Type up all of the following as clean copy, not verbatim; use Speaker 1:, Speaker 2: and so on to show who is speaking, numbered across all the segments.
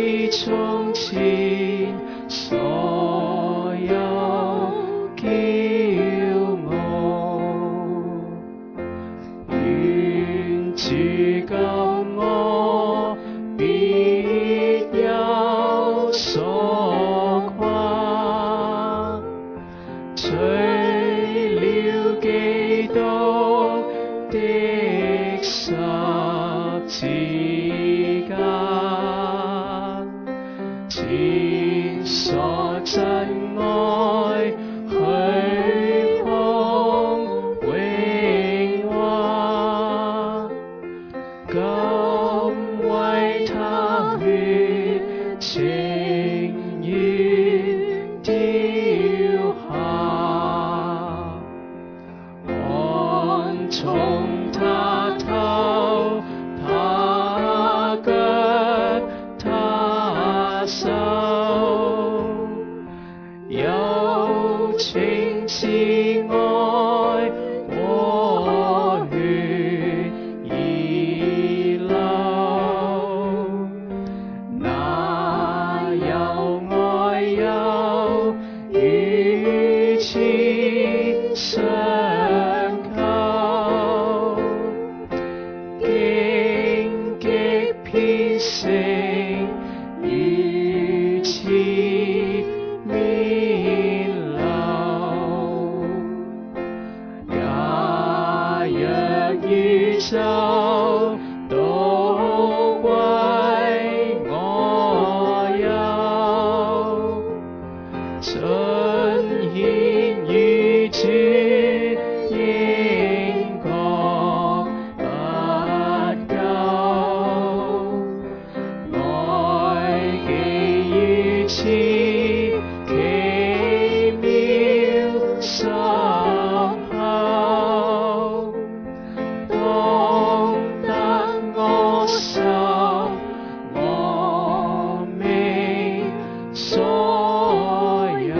Speaker 1: 從前所有驕傲，願主給我別有所誇，除了基督的十字架，前所真愛虛空榮華，今為他血情願丟下，看從他頭他腳他手，有情慈愛和血已流，哪有愛有如此相扣，荊棘遍成如此綿流，也若宇宙都歸我有，盡顯與主應覺不夠，愛既如此奇妙深厚，當得我心我命所有。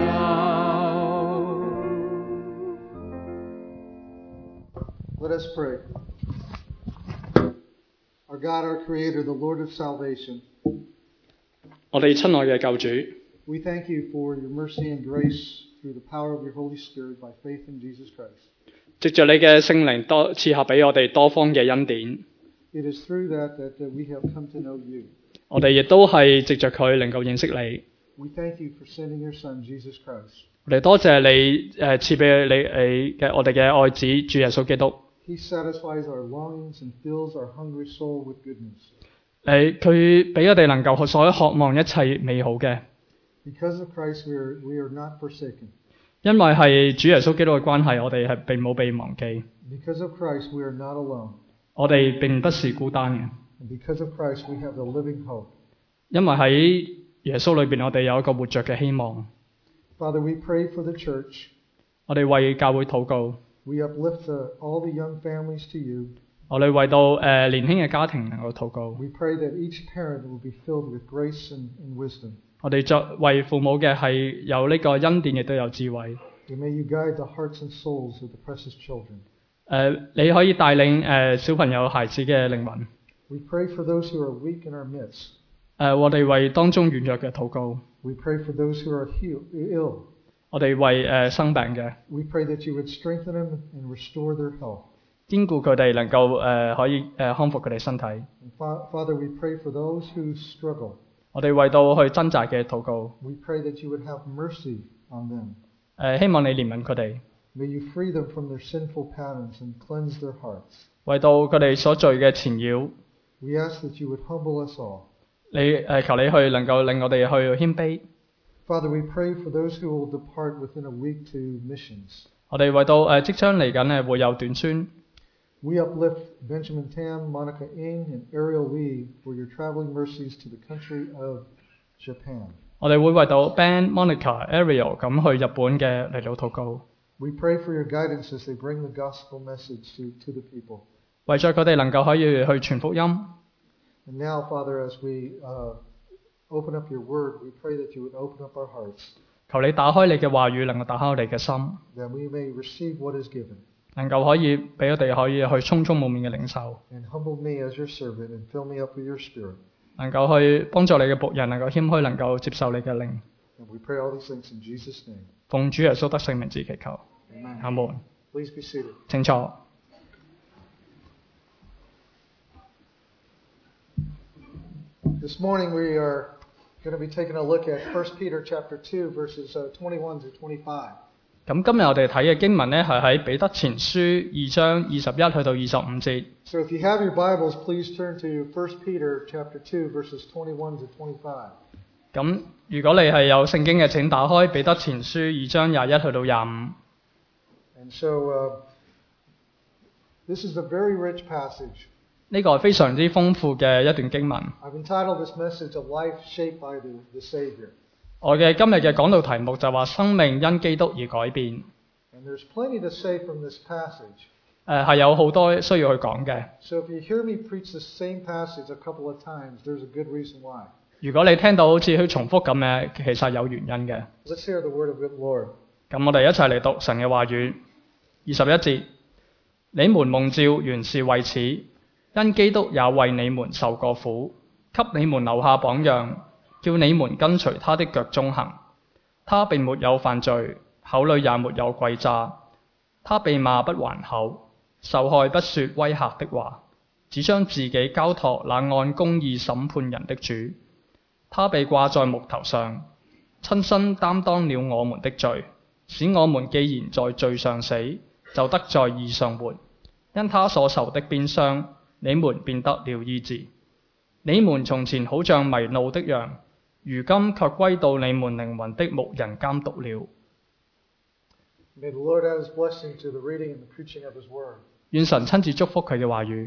Speaker 2: Let us pray. Our God, our Creator, the Lord of salvation,
Speaker 3: 我哋親愛嘅救主，
Speaker 2: we thank you for your mercy and grace through the power of your Holy Spirit by faith in Jesus Christ.
Speaker 3: 藉着你嘅聖靈多賜下俾我哋多方嘅恩典，
Speaker 2: It is through that we have come to know you.
Speaker 3: 我哋亦都係藉着佢能夠認識你。
Speaker 2: We thank you for sending your Son, Jesus Christ.
Speaker 3: 我哋多謝你賜俾你嘅我哋嘅愛子主耶穌基督。
Speaker 2: He satisfies our longings and fills our hungry soul with goodness.
Speaker 3: 佢俾我哋能夠所渴望一切美好嘅，
Speaker 2: Because of Christ, we are not forsaken.
Speaker 3: 因為係主耶穌基督嘅關係，我哋係並冇被忘記，
Speaker 2: Because of Christ, we are not alone.
Speaker 3: 我哋並不是孤單嘅，
Speaker 2: And because of Christ, we have the living hope.
Speaker 3: 因為喺耶穌裏邊，我哋有一個活着嘅希望。
Speaker 2: Father, we pray for the church.
Speaker 3: 我哋為教會禱告，
Speaker 2: We uplift all the young families to you.
Speaker 3: 我哋為到年輕嘅家庭能夠禱告。
Speaker 2: We pray that each parent will be filled with grace and wisdom.
Speaker 3: 我哋作為父母嘅係有呢個恩典，亦都有智慧。
Speaker 2: And may you guide the hearts and souls of the precious children.
Speaker 3: 你可以帶領小朋友孩子嘅靈魂。
Speaker 2: We pray for those who are weak in our midst.
Speaker 3: 我哋為當中軟弱嘅禱告。
Speaker 2: We pray for those who are ill.
Speaker 3: 我哋為生病嘅，
Speaker 2: We pray that you would strengthen them and restore their health.
Speaker 3: 堅固佢哋能夠可以康復佢哋身體。
Speaker 2: And Father, we pray for those who struggle.
Speaker 3: 我哋為到去掙扎嘅禱告。
Speaker 2: We pray that you would have mercy on them.
Speaker 3: 希望你憐憫佢哋，
Speaker 2: May you free them from their sinful patterns and cleanse their hearts.
Speaker 3: 為到佢哋所罪嘅纏繞。
Speaker 2: We ask that you would humble us all.
Speaker 3: 求你去能夠令我哋去謙卑。
Speaker 2: Father, we pray for those who will depart within a week to missions.
Speaker 3: 我哋為到即將嚟緊會有短宣。
Speaker 2: We uplift Benjamin Tam, Monica Ng, and Ariel Lee for your traveling mercies to the country of Japan.
Speaker 3: 我哋會為到 Ben、Monica、Ariel 咁去日本嘅嚟到禱告。
Speaker 2: We pray for your guidance as they bring the gospel message to the people.
Speaker 3: 為咗佢哋能夠可以去傳福音。
Speaker 2: And now, Father, as we open up your word, we pray that you would open up our hearts,
Speaker 3: 求你打開你嘅話語，能夠打開我哋嘅心，
Speaker 2: that we may receive what is given.
Speaker 3: 能夠可以俾我哋可以去充充滿面嘅領受。
Speaker 2: And humble me as your servant and fill me up with your spirit.
Speaker 3: 能夠去幫助你嘅僕人，能夠謙虛，能夠接受你嘅靈。
Speaker 2: And we pray all these things in Jesus' name.
Speaker 3: 奉主耶穌得聖名字祈求，
Speaker 2: Amen.
Speaker 3: 阿門。
Speaker 2: Please be seated.
Speaker 3: 請坐。
Speaker 2: This morning we are going to be taking a look at 1 Peter chapter 2 verses 21 through 25.
Speaker 3: 咁今日我哋睇嘅經文呢，係喺彼得前書2章21去到25節。
Speaker 2: So if you have your Bibles, please turn to 1 Peter chapter 2 verses 21 to 25.
Speaker 3: 咁如果你係有聖經嘅，請打開彼得前書2章21去到25。
Speaker 2: And so this is a very rich passage.
Speaker 3: 呢個係非常之豐富嘅一段經文。
Speaker 2: I've entitled this message "A Life Shaped by the Savior."
Speaker 3: 我嘅今日嘅講道題目就話生命因基督而改變。
Speaker 2: And there's plenty to say from this passage.
Speaker 3: 係有好多需要去講嘅。
Speaker 2: So if you hear me preach the same passage a couple of times, there's a good reason why.
Speaker 3: 如果你聽到好似佢重複咁嘅，其實有原因嘅。
Speaker 2: Let's hear the word of the Lord.
Speaker 3: 咁我哋一齊嚟讀神嘅話語。21節，你們蒙召原是為此，因基督也為你們受過苦，給你們留下榜樣，叫你們跟隨他的腳蹤行。他並沒有犯罪，口裏也沒有詭詐。他被罵不還口，受害不說威嚇的話，只將自己交託那按公義審判人的主。他被掛在木頭上，親身擔當了我們的罪，使我們既然在罪上死，就得在義上活。因他所受的鞭傷，你們便得了醫治。你們從前好像迷路的羊，如今卻歸到你們靈魂的牧人監督了。
Speaker 2: May the Lord add His blessing to the reading and the preaching of His word.
Speaker 3: 願神親自祝福佢嘅話語。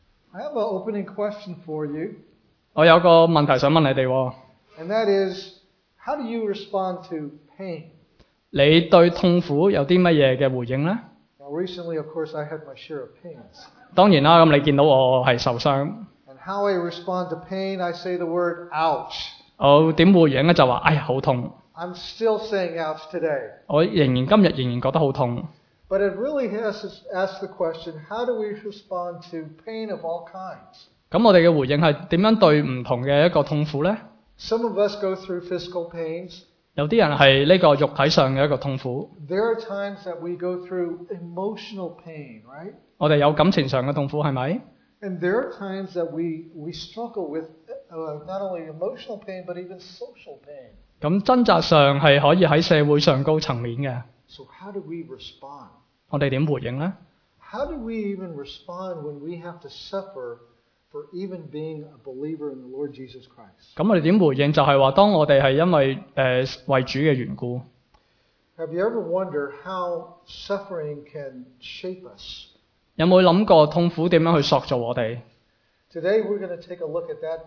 Speaker 2: I have an opening question for you,
Speaker 3: 我有個問題想問你哋喎，
Speaker 2: and that is, how do you respond to pain?
Speaker 3: 你對痛苦有啲乜嘢嘅回應呢？
Speaker 2: Now, recently, of course, I had my share of pains.
Speaker 3: 當然啦，咁你見到我係受傷，
Speaker 2: And how I respond to pain, I say the word ouch.
Speaker 3: 我點回應咧？就話哎呀好痛，
Speaker 2: I'm still saying ouch today.
Speaker 3: 我今日仍然覺得好痛。
Speaker 2: But it really has to ask the question, how do we respond to pain of all kinds?
Speaker 3: 咁我哋嘅回應係點樣對唔同嘅一個痛苦呢？
Speaker 2: Some of us go through physical pains.
Speaker 3: 有啲人係呢個肉體上嘅一個痛苦，
Speaker 2: There are times that we go through emotional pain, right?
Speaker 3: 我哋有感情上嘅痛苦係咪？
Speaker 2: And there are times that we struggle with not only emotional pain, but even social pain.
Speaker 3: 咁掙扎上係可以喺社會上高層面嘅，
Speaker 2: So how do we respond?
Speaker 3: 我哋點回應呢？
Speaker 2: How do we even respond when we have to suffer for even being a believer in the Lord Jesus Christ?
Speaker 3: 咁我哋點回應就係話，當我哋係因為為主嘅緣故，
Speaker 2: Have you ever wondered how suffering can shape us?
Speaker 3: 有冇諗過痛苦點樣去塑造我哋？
Speaker 2: Today we're going to take a look at that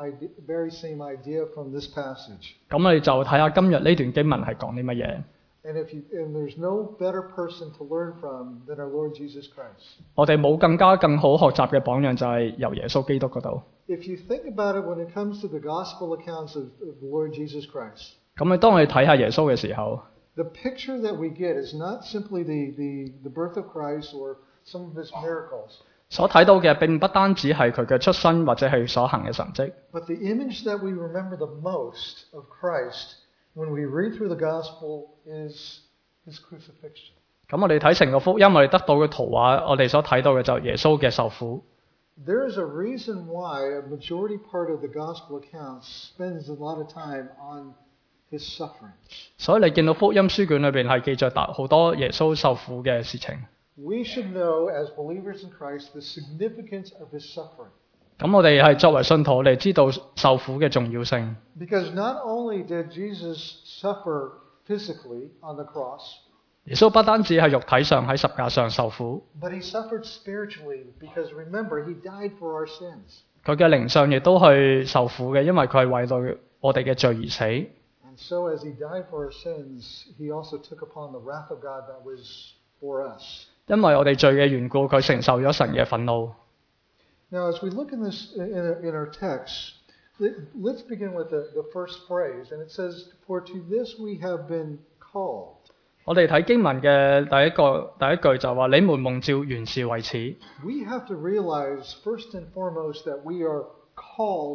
Speaker 2: very same idea from this passage.
Speaker 3: 咁我哋就睇下今日呢段經文係講啲乜嘢。
Speaker 2: And there's no better person to learn from than our Lord Jesus Christ.
Speaker 3: 我哋冇更好學習嘅榜樣，就係由耶穌基督嗰度。
Speaker 2: If you think about it when it comes to the gospel accounts of the Lord Jesus Christ,
Speaker 3: 咁當我哋睇下耶穌嘅時候，
Speaker 2: the picture that we get is not simply the birth of Christ or some of His miracles,
Speaker 3: 所睇到嘅並不單止係佢嘅出生或者係所行嘅神蹟，
Speaker 2: but the image that we remember the most of Christ when we read through the gospel is His crucifixion.
Speaker 3: 咁我哋睇成個福音，我哋得到嘅圖畫，我哋所睇到嘅就係耶穌嘅受苦。
Speaker 2: There is a reason why a majority part of the gospel accounts spends a lot of time on His suffering.
Speaker 3: 所以你見到福音書卷裏邊係記載好多耶穌受苦嘅事情。
Speaker 2: We should know as believers in Christ the significance of His suffering.
Speaker 3: 咁我哋係作為信徒，我哋知道受苦嘅重要性。
Speaker 2: Because not only did Jesus suffer physically on the cross,
Speaker 3: 耶穌不單止係肉體上喺十架上受苦，
Speaker 2: but He suffered spiritually because remember, He died for our sins.
Speaker 3: 佢嘅靈上亦都去受苦嘅，因為佢係為到我哋嘅罪而死。
Speaker 2: And so as He died for our sins, He also took upon the wrath of God that was for us.
Speaker 3: 因為我哋罪嘅緣故，佢承受咗神嘅憤怒。
Speaker 2: Now, as we look in this in our text, let's begin with the first phrase, and it says, "For to this we have been called."
Speaker 3: 我哋睇經文嘅第一句就話：你們蒙召原是為此。
Speaker 2: We have to realize first and foremost that we are called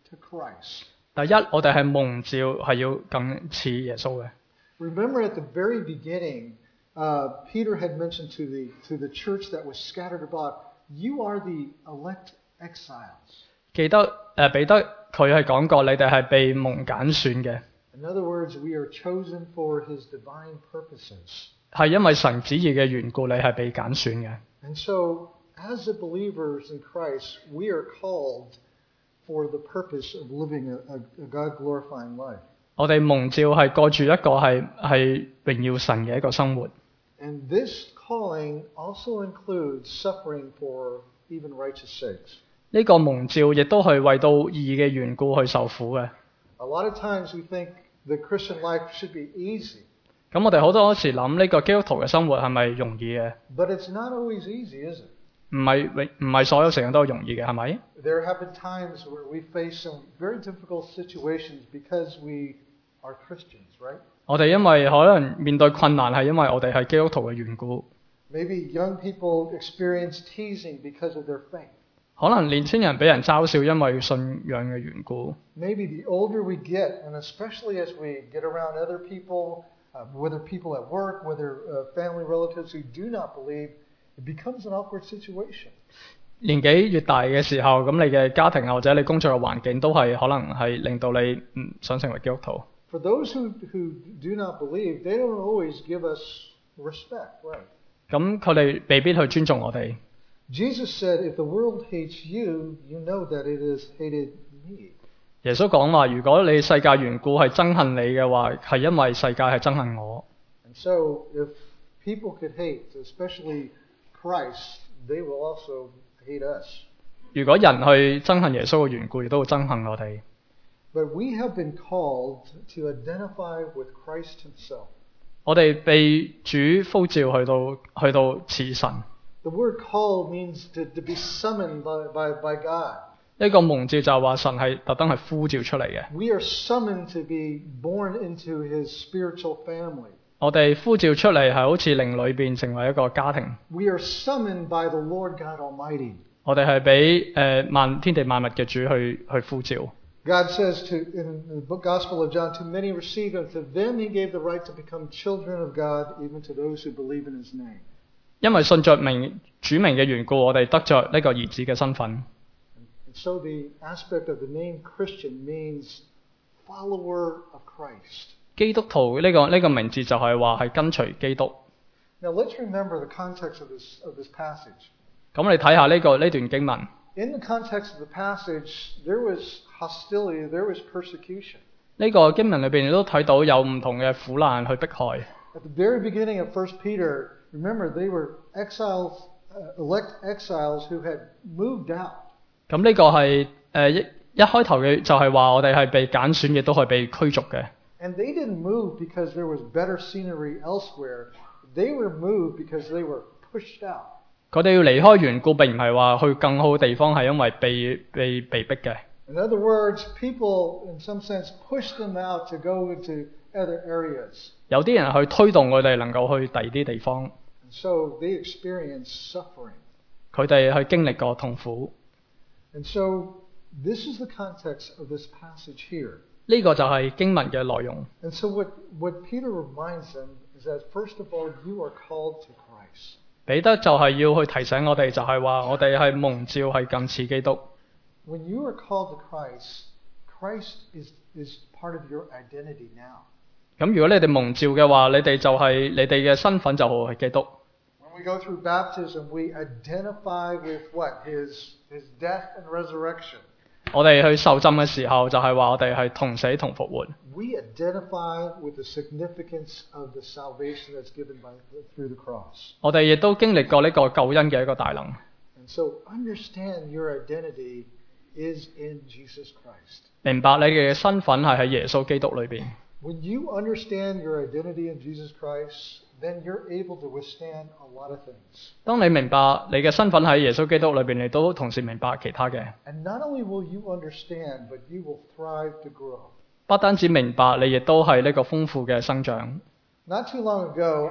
Speaker 2: to Christ.
Speaker 3: 第一，我哋係蒙召係要更似耶穌嘅。
Speaker 2: Remember at the very beginning, Peter had mentioned to the church that was scattered abroad, you are the elect exiles.
Speaker 3: 記得彼得佢係講過，你哋係被蒙揀選嘅，
Speaker 2: In other words, we are chosen for his divine purposes.
Speaker 3: 係因為神旨意嘅緣故，你係被揀選嘅。
Speaker 2: And so, as the believers in Christ, we are called for the purpose of living a God-glorifying life.
Speaker 3: 我哋蒙召係過住一個係榮耀神嘅一個生活。
Speaker 2: And this calling also includes suffering for even righteous sakes.
Speaker 3: 呢個蒙召亦都係為到義嘅緣故去受苦嘅。
Speaker 2: A lot of times we think the Christian life should be easy,
Speaker 3: 咁我哋好多時諗呢個基督徒嘅生活係咪容易嘅？
Speaker 2: but it's not always easy, is it?
Speaker 3: 唔係所有時間都容易嘅，係咪？
Speaker 2: There have been times where we face some very difficult situations because we are Christians, right?
Speaker 3: 我哋因為可能面對困難係因為我哋係基督徒嘅緣故。
Speaker 2: Maybe young people experience teasing because of their faith.
Speaker 3: 可能年青人俾人嘲笑，因為信仰嘅緣故。
Speaker 2: Maybe the older we get, and especially as we get around other people, whether people at work, whether family relatives who do not believe, it becomes an awkward situation.
Speaker 3: 年紀越大嘅時候，咁你嘅家庭或者你工作嘅環境都係可能係令到你唔想成為基督徒。
Speaker 2: For those who do not believe, they don't always give us respect, right?
Speaker 3: 咁佢哋未必去尊重我哋。
Speaker 2: Jesus said, if the world hates you, you know that it has hated me.
Speaker 3: 耶穌講話，如果你世界緣故係憎恨你嘅話，係因為世界係憎恨我。
Speaker 2: And so if people could hate, especially Christ, they will also hate us.
Speaker 3: 如果人去憎恨耶穌嘅緣故，亦都會憎恨我哋。
Speaker 2: But we have been called to identify with Christ himself.
Speaker 3: 我哋被主呼召去到似神。
Speaker 2: The word call means to be summoned by God.
Speaker 3: 呢個蒙召就係話神係特登係呼召出嚟嘅。
Speaker 2: We are summoned to be born into his spiritual family.
Speaker 3: 我哋呼召出嚟係好似靈裏邊成為一個家庭。
Speaker 2: We are summoned by the Lord God Almighty.
Speaker 3: 我哋係俾天地萬物嘅主去呼召。
Speaker 2: God says in the book Gospel of John, to many receive him, to them he gave the right to become children of God, even to those who believe in his name.
Speaker 3: 因為信着主名嘅緣故，我哋得着呢個兒子嘅身份。
Speaker 2: And so the aspect of the name Christian means follower of Christ.
Speaker 3: 基督徒呢個名字就係話係跟隨基督。
Speaker 2: Now let's remember the context of this passage.
Speaker 3: 咁你睇下呢段經文。
Speaker 2: In the context of the passage, there was hostility, there was persecution.
Speaker 3: 呢個經文裏邊你都睇到有唔同嘅苦難去迫害。
Speaker 2: At the very beginning of 1 Peter, remember they were exiles, elect exiles who had moved out.
Speaker 3: 咁呢個係一開頭嘅就係話我哋係被揀選，亦都係被驅逐嘅。
Speaker 2: And they didn't move because there was better scenery elsewhere. They were moved because they were pushed out.
Speaker 3: 佢哋要離開緣故，並唔係話去更好嘅地方，係因為被逼嘅。
Speaker 2: In other words, people in some sense pushed them out to go into other areas.
Speaker 3: 有啲人去推動佢哋能夠去第二啲地方，
Speaker 2: And so they experienced suffering.
Speaker 3: 佢哋去經歷過痛苦。
Speaker 2: And so this is the context of this passage here.
Speaker 3: 呢個就係經文嘅內容。
Speaker 2: And so what Peter reminds them is that first of all, you are called to Christ.
Speaker 3: 彼得就係要去提醒我哋，就係話我哋係蒙召係近似基督。
Speaker 2: When you are called to Christ, Christ is part of your identity now.
Speaker 3: 咁如果你哋蒙召嘅話，你哋就係你哋嘅身份就係基督。
Speaker 2: When we go through baptism, we identify with what? His death and resurrection.
Speaker 3: 我哋去受浸嘅時候，就係話我哋係同死同復活。
Speaker 2: We identify with the significance of the salvation that's given through the cross.
Speaker 3: 我哋亦都經歷過呢個救恩嘅一個大能。
Speaker 2: And so understand your identity is in Jesus Christ.
Speaker 3: 明白你嘅身份係喺耶穌基督裏邊。
Speaker 2: When you understand your identity in Jesus Christ, then you're able to withstand a lot of things.
Speaker 3: 當你明白你嘅身份喺耶穌基督裏邊，你都同時明白其他嘅。
Speaker 2: And not only will you understand, but you will thrive to grow.
Speaker 3: 不單止明白，你亦都係呢個豐富嘅生長。
Speaker 2: Not too long ago,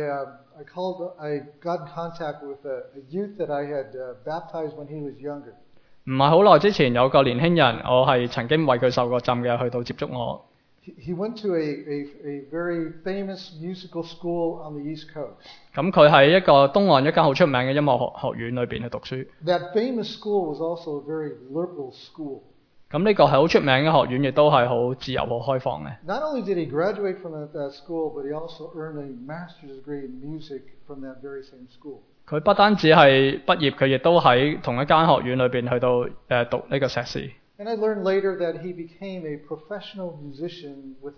Speaker 2: I got in contact with a youth that I had baptized when he was younger.
Speaker 3: 唔係好耐之前有個年輕人，我係曾經為佢受過浸嘅，去到接觸我。
Speaker 2: He went to a very famous musical school on the East Coast.
Speaker 3: 咁佢喺一個東岸一間好出名嘅音樂學院裏邊去讀書。
Speaker 2: That famous school was also a very liberal school.
Speaker 3: 咁呢個係好出名嘅學院，亦都係好自由、好開放嘅。
Speaker 2: Not only did he graduate from that school, but he also earned a master's degree in music from that very same school.
Speaker 3: 佢不單止係畢業，佢亦都喺同一間學院裏邊去到讀呢個碩士。
Speaker 2: And I learned later that he became a professional musician with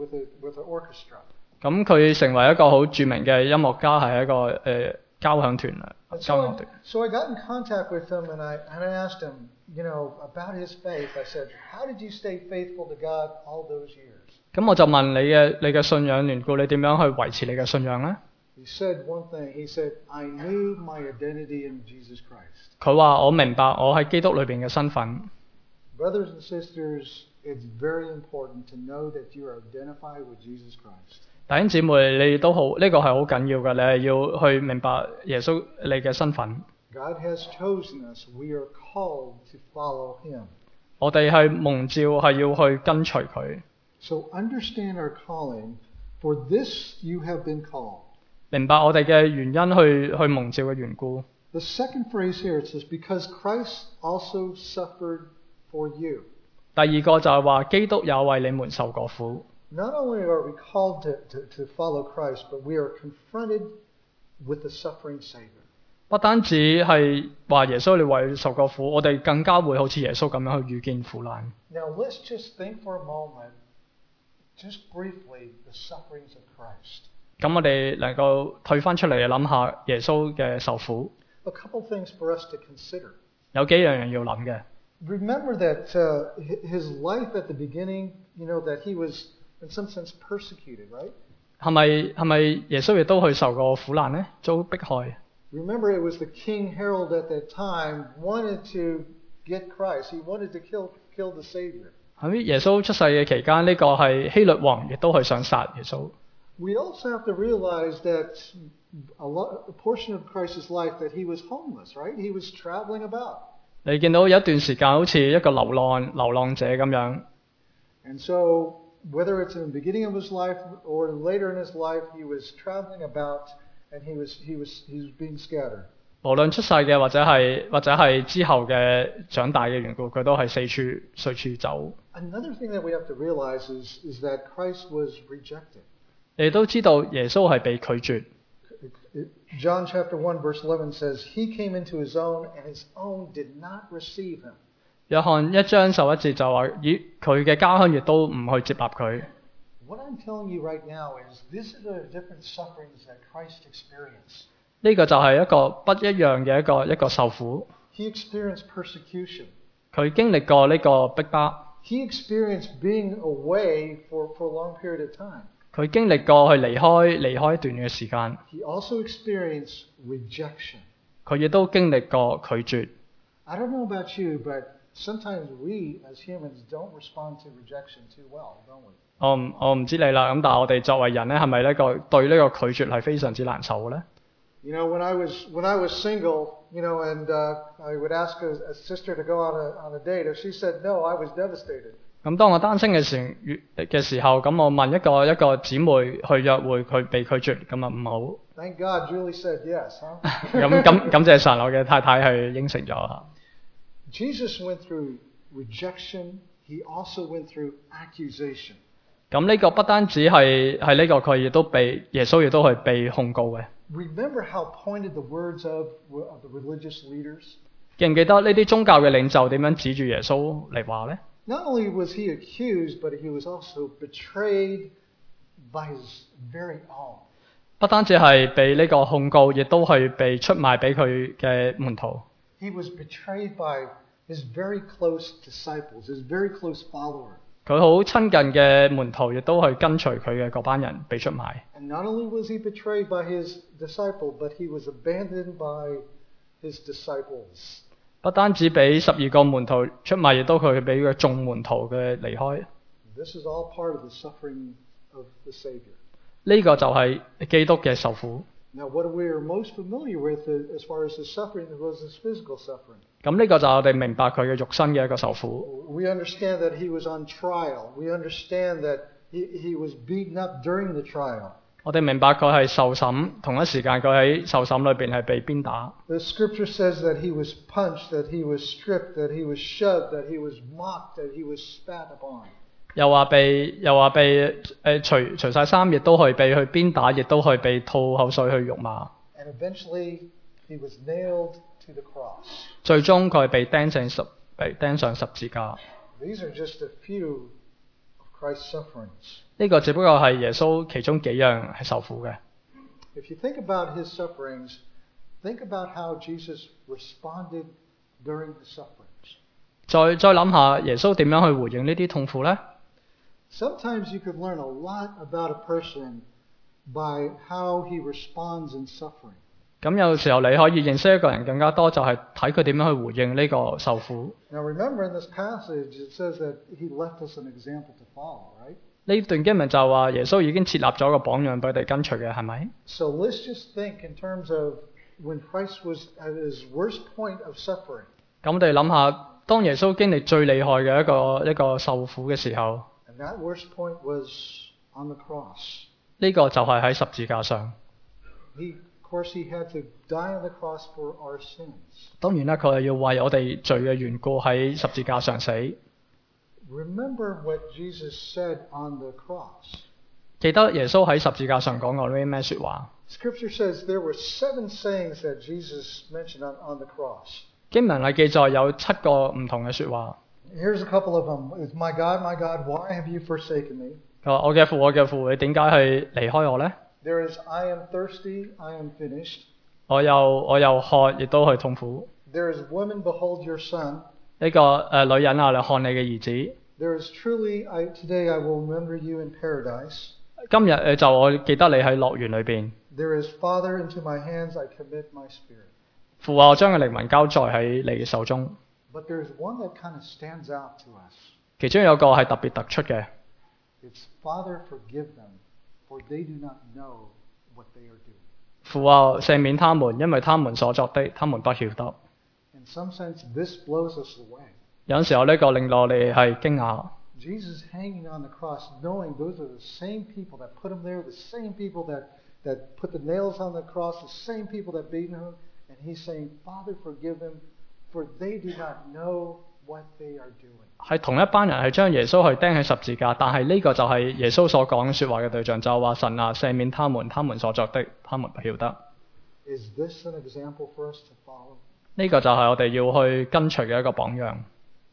Speaker 2: an orchestra. 咁
Speaker 3: 佢成為一個好著名嘅音樂家，係一個交響團啊，交響團。
Speaker 2: So I got in contact with him and I asked him, about his faith. I said, "How did you stay faithful to God all those years?"
Speaker 3: 咁我就問你嘅信仰緣故，你點樣去維持你嘅信仰呢？
Speaker 2: He said one thing. He said, "I knew my identity in Jesus Christ."
Speaker 3: 佢話我明白我喺基督裏邊嘅身份。
Speaker 2: Brothers and sisters, it's very important to know that you are identified with Jesus Christ.
Speaker 3: 弟兄姊妹，你都好，呢個係好緊要嘅，你係要去明白耶穌你嘅身份。
Speaker 2: God has chosen us. We are called to follow Him.
Speaker 3: 我哋係蒙召係要去跟隨佢。
Speaker 2: So understand our calling. For this you have been called.
Speaker 3: 明白我哋嘅原因去蒙召嘅緣故。
Speaker 2: The second phrase here it says, "Because Christ also suffered for you."
Speaker 3: 第二個就係話基督也為你們受過苦。
Speaker 2: Not only are we called to follow Christ, but we are confronted with the suffering Savior.
Speaker 3: 不單止係話耶穌你為受過苦，我哋更加會好似耶穌咁樣去遇見苦難。
Speaker 2: Now let's just think for a moment, just briefly, the sufferings of Christ.
Speaker 3: 咁我哋能夠退翻出嚟諗下耶穌嘅受苦。
Speaker 2: A couple things for us to consider.
Speaker 3: 有幾樣要諗嘅。
Speaker 2: Remember that his life at the beginning, that he was in some sense persecuted, right?
Speaker 3: 係咪耶穌亦都去受過苦難呢？遭迫害。
Speaker 2: Remember, it was the King Herod at that time wanted to get Christ. He wanted to kill the Savior.
Speaker 3: 喺耶穌出世嘅期間，呢個係希律王亦都去想殺耶穌。
Speaker 2: We also have to realize that a portion of Christ's life that he was homeless, right? He was traveling about.
Speaker 3: 你見到有一段時間好似一個流浪者咁樣。
Speaker 2: And so, whether it's in the beginning of his life or later in his life, he was traveling about and he was being scattered.
Speaker 3: 無論出世嘅或者係之後嘅長大嘅緣故，佢都係四處走。
Speaker 2: Another thing that we have to realize is that Christ was rejected.
Speaker 3: 你都知道耶穌係被拒絕。
Speaker 2: John chapter 1 verse 11 says, "He came into his own, and his own did not receive him."
Speaker 3: 約翰1章11節就話，佢嘅家鄉亦都唔去接納佢。
Speaker 2: What I'm telling you right now is this is the different sufferings that Christ experienced.
Speaker 3: 呢個就係一個不一樣嘅一個受苦。
Speaker 2: He experienced persecution.
Speaker 3: 佢經歷過呢個逼迫。
Speaker 2: He experienced being away for a long period of time.
Speaker 3: 佢經歷過去離開一段嘅時間。
Speaker 2: He also experienced rejection.
Speaker 3: 佢亦都經歷過拒絕。
Speaker 2: I don't know about you, but sometimes we as humans don't respond to rejection too well, don't we?
Speaker 3: 我唔知你啦，咁但係我哋作為人咧，係咪對呢個拒絕係非常之難受嘅咧？
Speaker 2: When I was single, and I would ask a sister to go on a date. If she said no, I was devastated.
Speaker 3: 咁當我單身嘅時候，咁我問一個姊妹去約會，佢被拒絕，咁啊唔好。
Speaker 2: Thank God, Julie said yes, huh?
Speaker 3: 咁感謝神，我嘅太太係應承咗嚇。
Speaker 2: Jesus went through rejection. He also went through accusation.
Speaker 3: 咁呢個不單止係呢個，佢亦都耶穌亦都係被控告嘅。
Speaker 2: Remember how pointed the words of the religious leaders?
Speaker 3: 記唔記得呢啲宗教嘅領袖點樣指住耶穌嚟話咧？
Speaker 2: Not only was he accused, but he was also betrayed by his very own.
Speaker 3: 不單止係被呢個控告，亦都係被出賣俾佢嘅門徒。
Speaker 2: He was betrayed by his very close disciples, his very close followers.
Speaker 3: 佢好親近嘅門徒，亦都係跟隨佢嘅嗰班人被出賣。
Speaker 2: And not only was he betrayed by his disciple, but he was abandoned by his disciples.
Speaker 3: 不單止俾12個門徒出賣，亦都佢俾佢眾門徒嘅離開。
Speaker 2: This is all part of the suffering of the Savior.
Speaker 3: 呢個就係基督嘅受苦。
Speaker 2: Now, what we are most familiar with as far as his suffering was his physical suffering.
Speaker 3: 咁呢個就係我哋明白佢嘅肉身嘅一個受苦。
Speaker 2: We understand that he was on trial. We understand that he was beaten up during the trial.
Speaker 3: 我哋明白佢係受審，同一時間佢喺受審裏邊係被鞭打。
Speaker 2: The scripture says that he was punched, that he was stripped, that he was shoved, that he was mocked, that he was spat upon.
Speaker 3: 又話被除晒衫，亦都去被去鞭打，亦都去被吐口水去辱罵。
Speaker 2: And eventually he was nailed to the cross.
Speaker 3: 最終佢係被釘上十字架。
Speaker 2: These are just a few of Christ's sufferings.
Speaker 3: 呢個只不過係耶穌其中幾樣係受苦嘅。
Speaker 2: If you think about his sufferings, think about how Jesus responded during the sufferings.
Speaker 3: 再諗下耶穌點樣去回應呢啲痛苦呢？
Speaker 2: Sometimes you could learn a lot about a person by how he responds in suffering.
Speaker 3: 咁有時候你可以認識一個人更加多，就係睇佢點樣去回應呢個受苦。
Speaker 2: Now remember in this passage it says that he left us an example to follow, right?
Speaker 3: 呢段經文就話耶穌已經設立咗個榜樣俾我哋跟隨嘅，係咪？
Speaker 2: So let's just think in terms of when Christ was at his worst point of suffering.
Speaker 3: 咁我哋諗下，當耶穌經歷最厲害嘅一個受苦嘅時候，
Speaker 2: And that worst point was on the cross.
Speaker 3: 呢個就係喺十字架上。
Speaker 2: Of course, he had to die on the cross for our sins.
Speaker 3: 當然啦，佢係要為我哋罪嘅緣故喺十字架上死。
Speaker 2: Remember what Jesus said on the cross.
Speaker 3: 記得耶穌喺十字架上講過啲咩説話？
Speaker 2: Scripture says there were 7 sayings that Jesus mentioned on the cross.
Speaker 3: 經文係記載有7個唔同嘅説話。
Speaker 2: Here's a couple of them. It's my God, why have you forsaken me?
Speaker 3: 佢話：我嘅父，你點解去離開我呢？
Speaker 2: There is, I am thirsty, I am finished.
Speaker 3: 我又渴，亦都去痛苦。
Speaker 2: There is, woman, behold your son.
Speaker 3: 呢個女人啊，你看你嘅兒子。
Speaker 2: There is truly, today I will remember you in paradise.
Speaker 3: 今日就我記得你喺樂園裏邊。
Speaker 2: There is, Father, into my hands I commit my spirit.
Speaker 3: 父啊，我將個靈魂交在喺你嘅手中。
Speaker 2: But there is one that kind of stands out to us.
Speaker 3: 其中有一個係特別突出嘅。
Speaker 2: It's, Father, forgive them, for they do not know what they are doing.
Speaker 3: 父啊，赦免他們，因為他們所作的，他們不曉得。
Speaker 2: In some sense, this blows us away.
Speaker 3: 有陣時候呢個令到我哋係驚訝。
Speaker 2: Jesus hanging on the cross, knowing those are the same people that put him there, the same people that put the nails on the cross, the same people that beat him, and he's saying, Father, forgive them, for they do not know what they are doing.
Speaker 3: 係同一班人係將耶穌去釘喺十字架，但係呢個就係耶穌所講説話嘅對象，就話神啊，赦免他們，他們所作的，他們不曉得。
Speaker 2: Is this an example for us to follow?
Speaker 3: 呢個就係我哋要去跟隨嘅一個榜樣。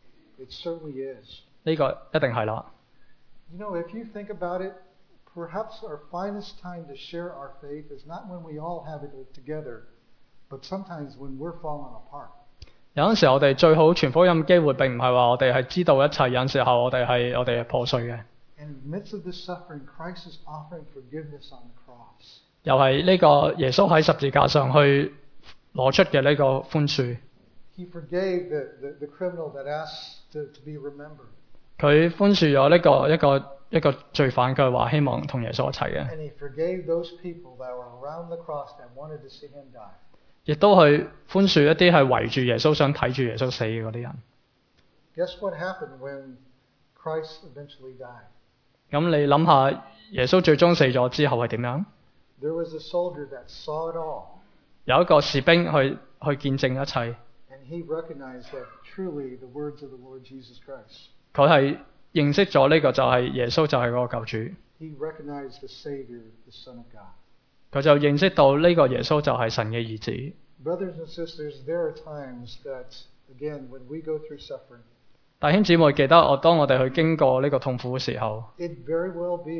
Speaker 2: It certainly is.
Speaker 3: 呢個一定係啦。
Speaker 2: You know, if you think about it, perhaps our finest time to share our faith is not when we all have it together, but sometimes when we're falling apart.
Speaker 3: 有陣時候我哋最好傳福音機會並唔係話我哋係知道一切，有陣時候我哋係破碎嘅。
Speaker 2: And in the midst of this suffering, Christ is offering forgiveness on the cross.
Speaker 3: 又係呢個耶穌喺十字架上去攞出嘅呢個寬恕。
Speaker 2: He forgave the criminal that asked to be remembered.
Speaker 3: 佢寬恕咗一個罪犯，佢話希望同耶穌一齊嘅，
Speaker 2: And he forgave those people that were around the cross that wanted to see him die.
Speaker 3: 亦都去寬恕一啲係圍住耶穌想睇住耶穌死嘅嗰啲人。
Speaker 2: Guess what happened when Christ eventually died?
Speaker 3: 咁你諗下，耶穌最終死咗之後係點樣？
Speaker 2: There was a soldier that saw it all.
Speaker 3: 有一個士兵去見證一切，
Speaker 2: And he recognized that truly the words of the Lord Jesus Christ.
Speaker 3: 佢係認識咗呢個就係耶穌就係嗰個救主，
Speaker 2: He recognized the Savior, the Son of God.
Speaker 3: 佢就認識到呢個耶穌就係神嘅兒子。
Speaker 2: Brothers and sisters, there are times that, again, when we go through suffering,
Speaker 3: 弟兄姊妹記得當我哋去經過呢個痛苦嘅時候，
Speaker 2: it very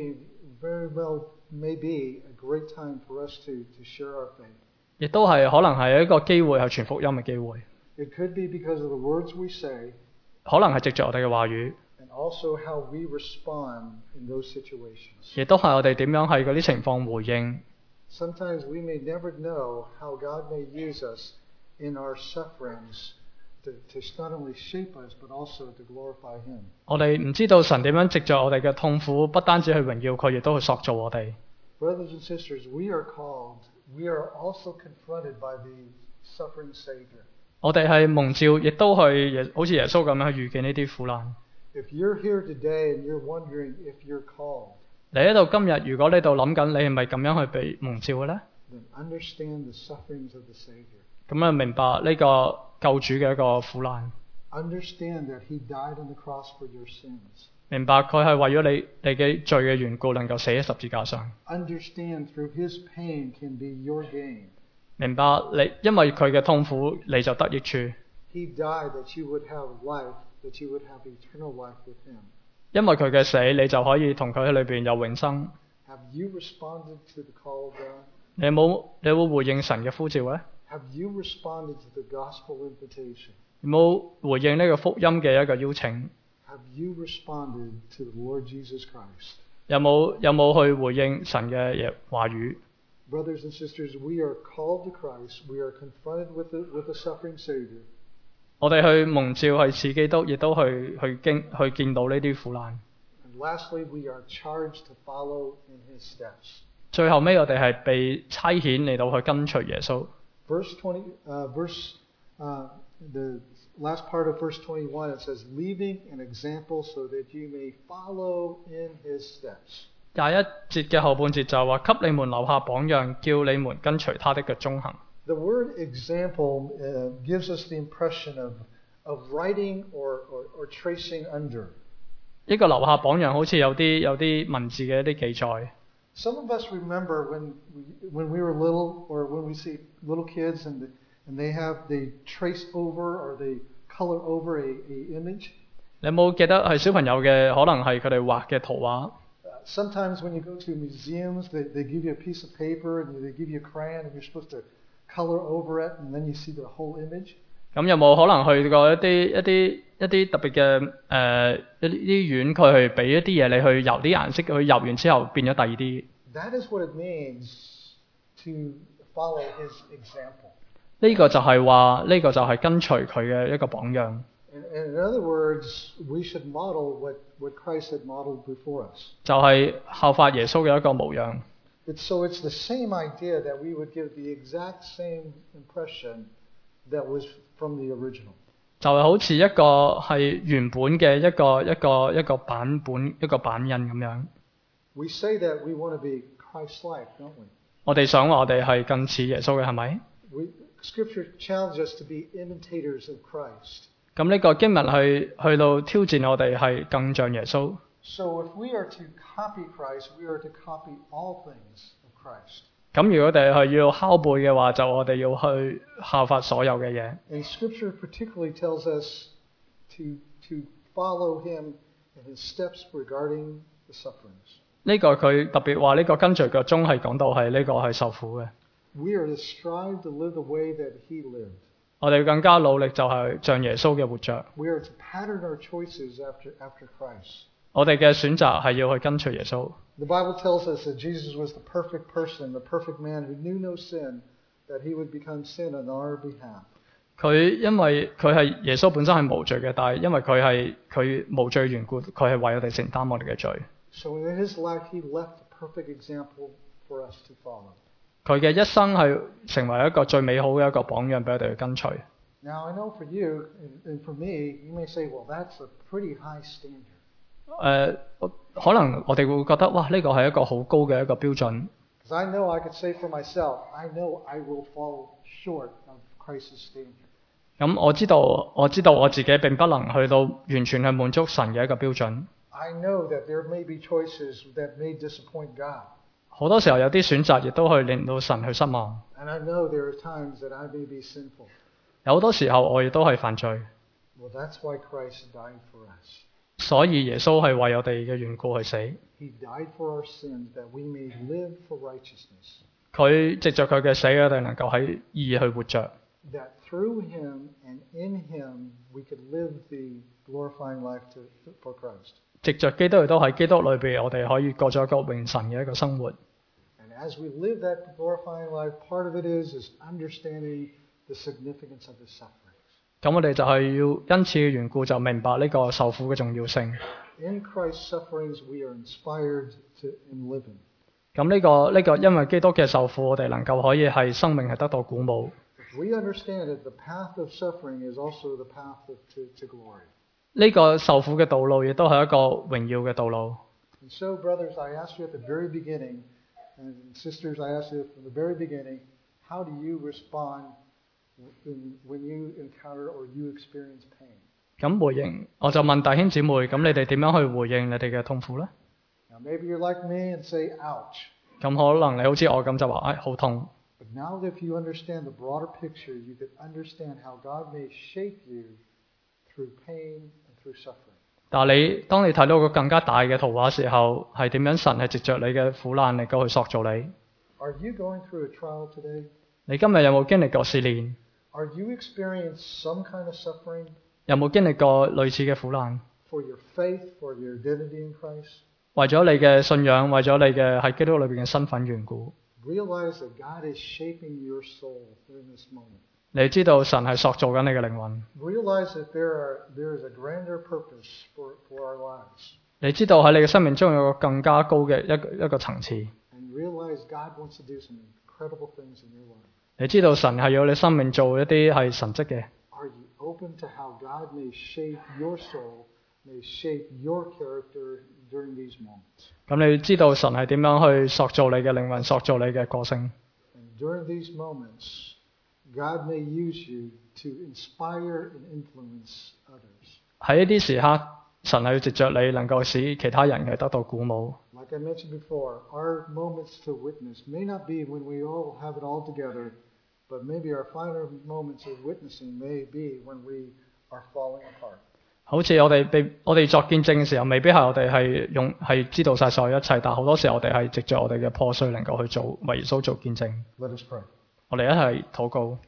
Speaker 2: well may be a great time for us to share our faith.
Speaker 3: 亦都係可能係一個機會係傳福音嘅機會，
Speaker 2: It could be because of the words we say
Speaker 3: 可能係藉著我哋嘅話語，
Speaker 2: and also how we respond in those situations.
Speaker 3: 亦都係我哋點樣喺嗰啲情況回應。
Speaker 2: Sometimes we may never know how God may use us in our sufferings to not only shape us but also to glorify Him.
Speaker 3: 我哋唔知道神點樣藉著我哋嘅痛苦，不單止去榮耀佢，亦都去塑造我哋。
Speaker 2: Brothers and sisters, we are called, we are also confronted by the suffering Savior.
Speaker 3: 我哋係蒙召，亦都去好似耶穌咁樣去預見呢啲苦難。
Speaker 2: If you're here today and you're wondering if you're called,
Speaker 3: 你喺度今日，如果你度諗緊你係咪咁樣去被蒙召嘅呢？
Speaker 2: then understand the sufferings of the Savior.
Speaker 3: 咁啊，明白呢個救主嘅一個苦難，
Speaker 2: Understand that He died on the cross for your sins.
Speaker 3: 明白佢係為咗你嘅罪嘅緣故，能夠死喺十字架上。
Speaker 2: Understand through His pain can be your gain.
Speaker 3: 明白你因為佢嘅痛苦，你就得益處。
Speaker 2: He died that you would have life, that you would have eternal life with Him.
Speaker 3: 因為佢嘅死，你就可以同佢喺裏邊有永生。
Speaker 2: Have you responded to the call of God?
Speaker 3: 你有冇回應神嘅呼召呢？
Speaker 2: Have you responded to the gospel invitation?
Speaker 3: 有冇回應呢個福音嘅一個邀請？
Speaker 2: Have you responded to the Lord Jesus Christ?
Speaker 3: 有冇去回應神嘅話語？
Speaker 2: Brothers and sisters, we are called to Christ. We are confronted with the suffering Savior.
Speaker 3: 我哋去蒙召去似基督，亦都去見到呢啲苦難。
Speaker 2: And lastly, we are charged to follow in His steps.
Speaker 3: 最後尾我哋係被差遣嚟到去跟隨耶穌。
Speaker 2: The last part of verse 21, it says, leaving an example so that you may follow in His steps.
Speaker 3: 21節嘅後半節就話：給你們留下榜樣，叫你們跟隨他的嘅蹤行。
Speaker 2: The word example gives us the impression of writing or tracing under.
Speaker 3: 呢個留下榜樣好似有啲文字嘅一啲記載。
Speaker 2: Some of us remember when we were little, or when we see little kids and they trace over or they color over a image.
Speaker 3: 你有冇記得係小朋友嘅可能係佢哋畫嘅圖畫？
Speaker 2: Sometimes when you go to museums, they give you a piece of paper and they give you a crayon and you're supposed to color over it and then you see the whole image.
Speaker 3: 咁有冇可能去過一啲特別嘅一啲院，佢去俾一啲嘢你去油啲顏色，去油完之後變咗第二啲。
Speaker 2: That is what it means to follow His example.
Speaker 3: 呢個就係話，呢個就係跟隨佢嘅一個榜樣。
Speaker 2: And in other words, we should model what Christ had modeled before us.
Speaker 3: 就係效法耶穌嘅一個模樣。
Speaker 2: So it's the same idea that we would give the exact same impression that was from the original.
Speaker 3: 就係好似一個係原本嘅一個版本一個版印咁樣。
Speaker 2: We say that we want to be Christ-like, don't we?
Speaker 3: 我哋想話我哋係更似耶穌嘅，係咪？
Speaker 2: Scripture challenges us to be imitators of Christ.
Speaker 3: 咁呢個經文去到挑戰我哋係更像耶穌。
Speaker 2: So if we are to copy Christ, we are to copy all things of Christ.
Speaker 3: 咁如果我哋係要拷貝嘅話，就我哋要去效法所有嘅嘢。
Speaker 2: And Scripture particularly tells us to follow Him in His steps regarding the sufferings.
Speaker 3: 呢個佢特別話呢個跟隨腳蹤係講到係呢個係受苦嘅。
Speaker 2: We are to strive to live the way that He lived.
Speaker 3: 我哋更加努力就係像耶穌嘅活着。
Speaker 2: We are to pattern our choices after Christ.
Speaker 3: 我哋嘅選擇係要去跟隨耶穌。
Speaker 2: The Bible tells us that Jesus was the perfect person, the perfect man who knew no sin, that He would become sin on our behalf.
Speaker 3: 佢因為佢係耶穌本身係無罪嘅，但係因為佢無罪嘅緣故，佢係為我哋承擔我哋嘅罪。
Speaker 2: So in His life, He left a perfect example for us to follow.
Speaker 3: 佢嘅一生係成為一個最美好嘅一個榜樣俾我哋去跟隨。
Speaker 2: Now I know for you and for me, you may say, well, that's a pretty high standard.
Speaker 3: 可能我哋會覺得哇，呢個係一個好高嘅一個標準。
Speaker 2: Because I know I could say for myself, I know I will fall short of Christ's standard.
Speaker 3: 咁我知道我自己並不能去到完全去滿足神嘅一個標準。
Speaker 2: I know that there may be choices that may disappoint God.
Speaker 3: 好多時候有啲選擇亦都去令到神去失望。
Speaker 2: And I know there are times that I may be sinful.
Speaker 3: 有好多時候我亦都係犯罪。
Speaker 2: Well, that's why Christ died for us.
Speaker 3: 所以耶穌係為我哋嘅緣故去死。
Speaker 2: He died for our sins that we may live for righteousness.
Speaker 3: 佢藉着佢嘅死，我哋能夠喺義去活着。
Speaker 2: That through Him and in Him we could live the glorifying life for Christ.
Speaker 3: 藉着基督亦都喺基督裏邊，我哋可以過咗一個榮神嘅一個生活。
Speaker 2: And as we live that glorifying life, part of it is understanding the significance of the sufferings.
Speaker 3: 咁我哋就係要因此嘅緣故，就明白呢個受苦嘅重要性。
Speaker 2: In Christ's sufferings, we are inspired in living.
Speaker 3: 咁呢個因為基督嘅受苦，我哋能夠可以係生命係得到鼓舞。
Speaker 2: The We understand that the path of suffering is also the path to glory.
Speaker 3: 呢個受苦嘅道路亦都係一個榮耀嘅道路。
Speaker 2: And so, brothers, I asked you at the very beginning, and sisters, I asked you from the very beginning, how do you respond when you encounter or you experience pain?
Speaker 3: 咁回應，我就問弟兄姊妹，咁你哋點樣去回應你哋嘅痛苦呢？
Speaker 2: Now, maybe you're like me and say, ouch.
Speaker 3: 咁可能你好似我咁就話，好痛。
Speaker 2: But now that if you understand the broader picture, you can understand how God may shape you through pain and through suffering.
Speaker 3: 但係當你睇到個更加大嘅圖畫時候，係點樣神係藉着你嘅苦難嚟到去塑造你？
Speaker 2: Are you going through a trial today?
Speaker 3: 你今日有冇經歷過試煉？
Speaker 2: Are you experiencing some kind of suffering
Speaker 3: 有冇經歷過類似嘅苦難？
Speaker 2: for your faith, for your identity in Christ?
Speaker 3: 為咗你嘅信仰，為咗你嘅喺基督裏邊嘅身份緣故，
Speaker 2: Realize that God is shaping your soul in this moment.
Speaker 3: 你知道神係塑造緊你嘅靈魂。
Speaker 2: Realize that there is a grander purpose for our lives.
Speaker 3: 你知道喺你嘅生命中有個更加高嘅一個層次。
Speaker 2: And realize God wants to do some incredible things in your life.
Speaker 3: 你知道神係要你生命做一啲係神蹟嘅。
Speaker 2: Are you open to how God may shape your soul, may shape your character during these moments?
Speaker 3: 咁你知道神係點樣去塑造你嘅靈魂，塑造你嘅個性。
Speaker 2: And during these moments, God may use you to inspire and influence others.
Speaker 3: 喺呢啲時刻，神係要藉着你能夠使其他人係得到鼓舞。
Speaker 2: Like I mentioned before, our moments to witness may not be when we all have it all together, but maybe our final moments of witnessing may be when we are falling apart.
Speaker 3: 好似我哋作見證嘅時候，未必係我哋係知道晒所有一切，但好多時候我哋係藉着我哋嘅破碎能夠去做為耶穌做見證。
Speaker 2: Let us pray.
Speaker 3: 我哋一齊禱告。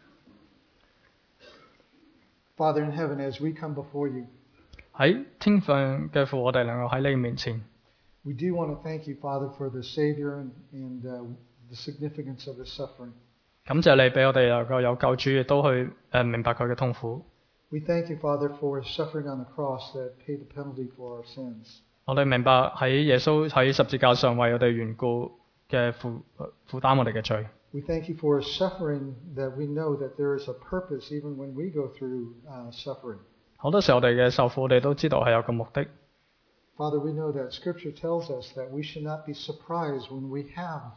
Speaker 2: Father in heaven, as we come before you,
Speaker 3: 喺天上嘅父，我哋能夠喺你面前，
Speaker 2: we do want to thank you, Father, for the Savior and the significance of His suffering.
Speaker 3: 感謝你俾我哋能夠有救主，亦都去明白佢嘅痛苦。
Speaker 2: We thank you, Father, for His suffering on the cross that paid the penalty for our sins.
Speaker 3: 我哋明白喺耶穌喺十字架上為我哋緣故嘅負擔我哋嘅罪。
Speaker 2: We thank you for His suffering that we know that there is a purpose even when we go through suffering.
Speaker 3: 好多時候我哋嘅受苦，我哋都知道係有個目的。
Speaker 2: Father, we know that Scripture tells us that we should not be surprised when we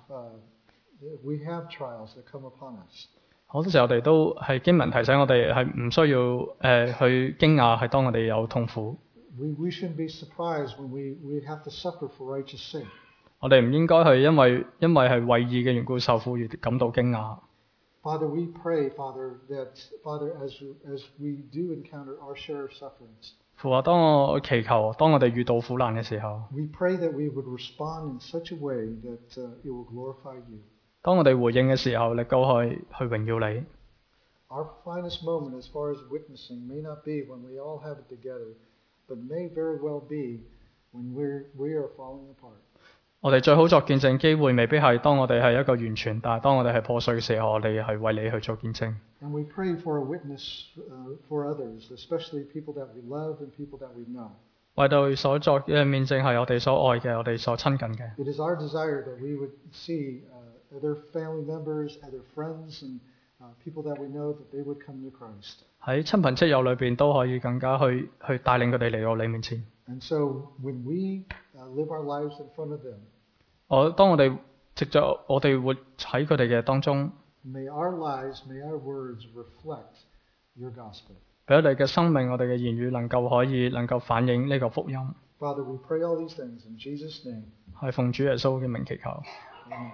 Speaker 2: have trials that come upon us.
Speaker 3: 好多時候我哋都係經文提醒我哋係唔需要去驚訝，係當我哋有痛苦。
Speaker 2: We shouldn't be surprised when we have to suffer for righteous sake.
Speaker 3: 我哋唔應該係因為係為義嘅緣故受苦而感到驚訝。
Speaker 2: Father, we pray, Father, as we do encounter our share of sufferings,
Speaker 3: 父啊，當我祈求，當我哋遇到苦難嘅時候，
Speaker 2: we pray that we would respond in such a way that it will glorify you.
Speaker 3: 當我哋回應嘅時候，你都去榮耀你。
Speaker 2: Our finest moment as far as witnessing may not be when we all have it together, but may very well be when we are falling apart.
Speaker 3: 我哋最好作見證機會未必係當我哋係一個完全，但係當我哋係破碎嘅時候，我哋係為你去做見證。
Speaker 2: And we pray for a witness for others, especially people that we love and people that we know.
Speaker 3: 為到所作嘅見證係我哋所愛嘅，我哋所親近嘅。
Speaker 2: It is our desire that we would see other family members, other friends, and people that we know that they would come to Christ.
Speaker 3: 喺親朋戚友裏邊都可以更加去帶領佢哋嚟到你面前。
Speaker 2: And so when we live our lives in front of them,
Speaker 3: 當我哋藉着我哋活喺佢哋嘅當中，
Speaker 2: may our lives, may our words reflect your gospel.
Speaker 3: 俾我哋嘅生命，我哋嘅言語能夠反映呢個福音。
Speaker 2: Father, we pray all these things in Jesus' name.
Speaker 3: 係奉主耶穌嘅名祈求。
Speaker 2: Amen.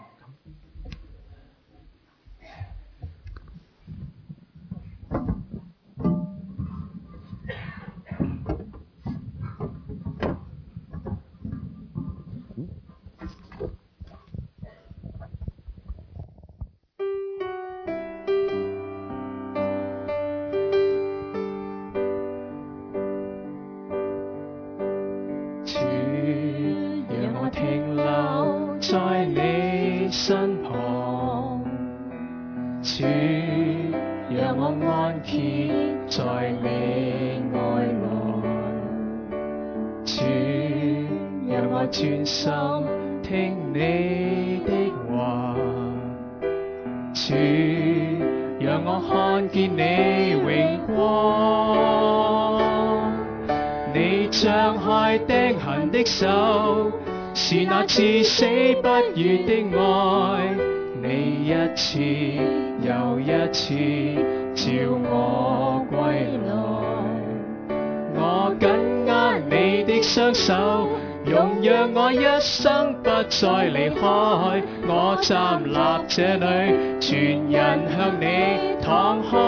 Speaker 1: 專心聽你的話，主讓我看見你榮光。你張開釘痕的手，是那至死不渝的愛。你一次又一次召我歸來，我緊握你的雙手，容讓我一生不再離開。我站立這裏，全人向你敞開，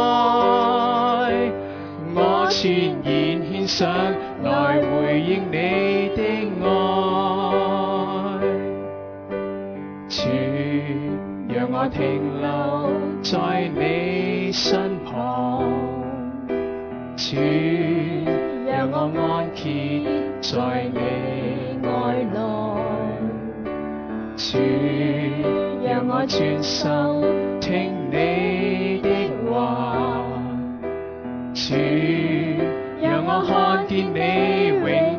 Speaker 1: 我全然獻上來回應你的愛。主，讓我停留在你身旁，主，讓我安歇在你愛內，主，讓我專心聽你的話，主，讓我看見你榮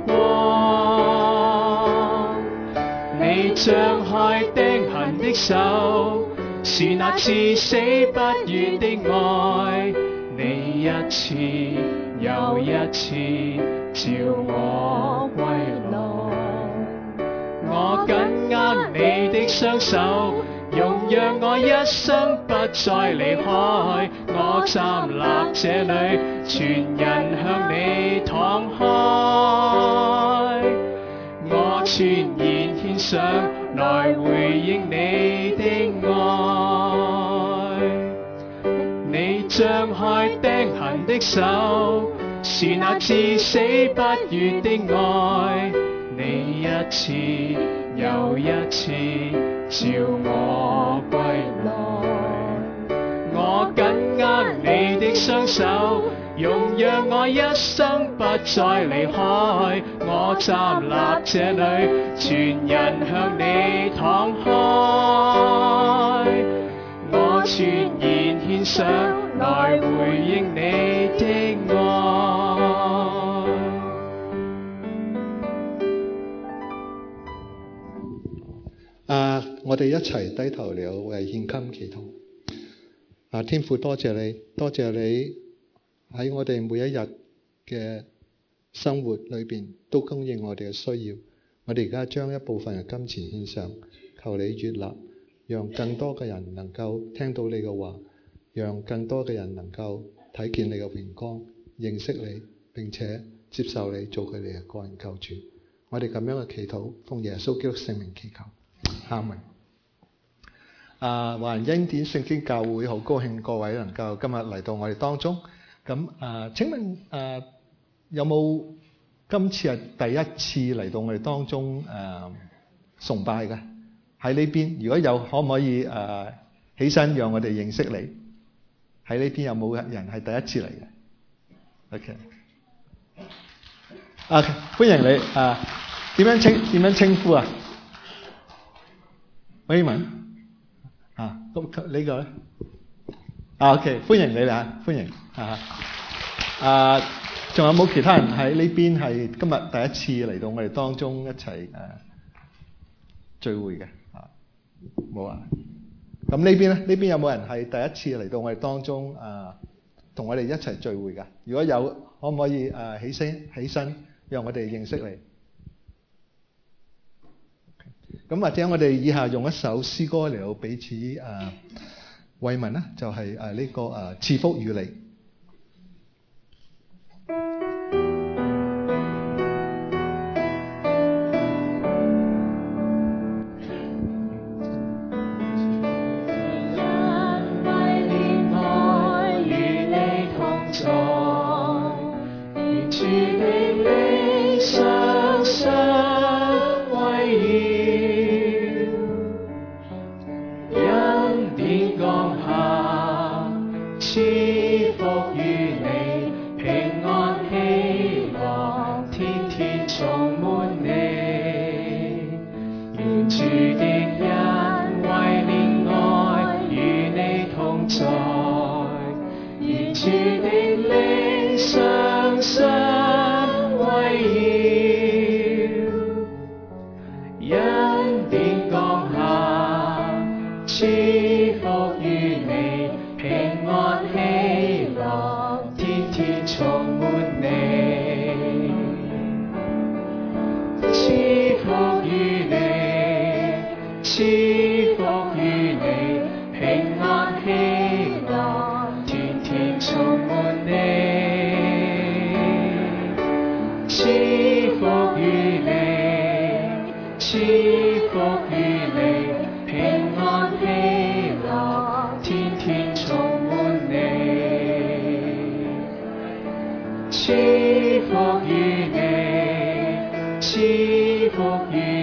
Speaker 1: 光。你張開釘痕的手，是那至死不渝的愛。你一次又一次召我歸來，我緊握你的雙手，容讓我一生不再離開。我站立這裏，全人向你敞開，我全然獻上來回應你的愛。你張開釘痕的手，是那至死不渝的愛。你一次又一次召我歸來，我緊握你的雙手，容讓我一生不再離開。我站立這裏，全人向你敞開，我全然獻上來回應你的愛。
Speaker 4: 我哋一齊低頭了，為獻金祈禱。天父，多謝你，多謝你喺我哋每一日嘅生活裏邊都供應我哋嘅需要。我哋而家將一部分嘅金錢獻上，求你悅納，讓更多嘅人能夠聽到你嘅話，讓更多嘅人能夠睇見你嘅榮光，認識你，並且接受你做佢哋嘅個人救主。我哋咁樣嘅祈禱，奉耶穌基督聖名祈求，阿門。華人恩典聖經教會好高興各位能夠今日嚟到我哋當中。咁請問有冇今次係第一次嚟到我哋當中崇拜嘅？喺呢邊如果有，可唔可以起身讓我哋認識你？喺呢邊有冇人係第一次嚟嘅 ？OK， 歡迎你。點樣稱呼啊？威文。咁呢個咧？OK， 歡迎你啦，歡迎。仲有冇其他人喺呢邊係今日第一次嚟到我哋當中一齊聚會嘅？冇啊。咁呢邊咧？呢邊有冇人係第一次嚟到我哋當中同我哋一齊聚會㗎？如果有，可唔可以起身，讓我哋認識你？咁或者我哋以下用一首詩歌嚟到彼此慰問啦，就係呢個賜福與你。
Speaker 1: 賜福於你，平安福於你，平安喜樂，天天充滿你。賜福於你，賜福於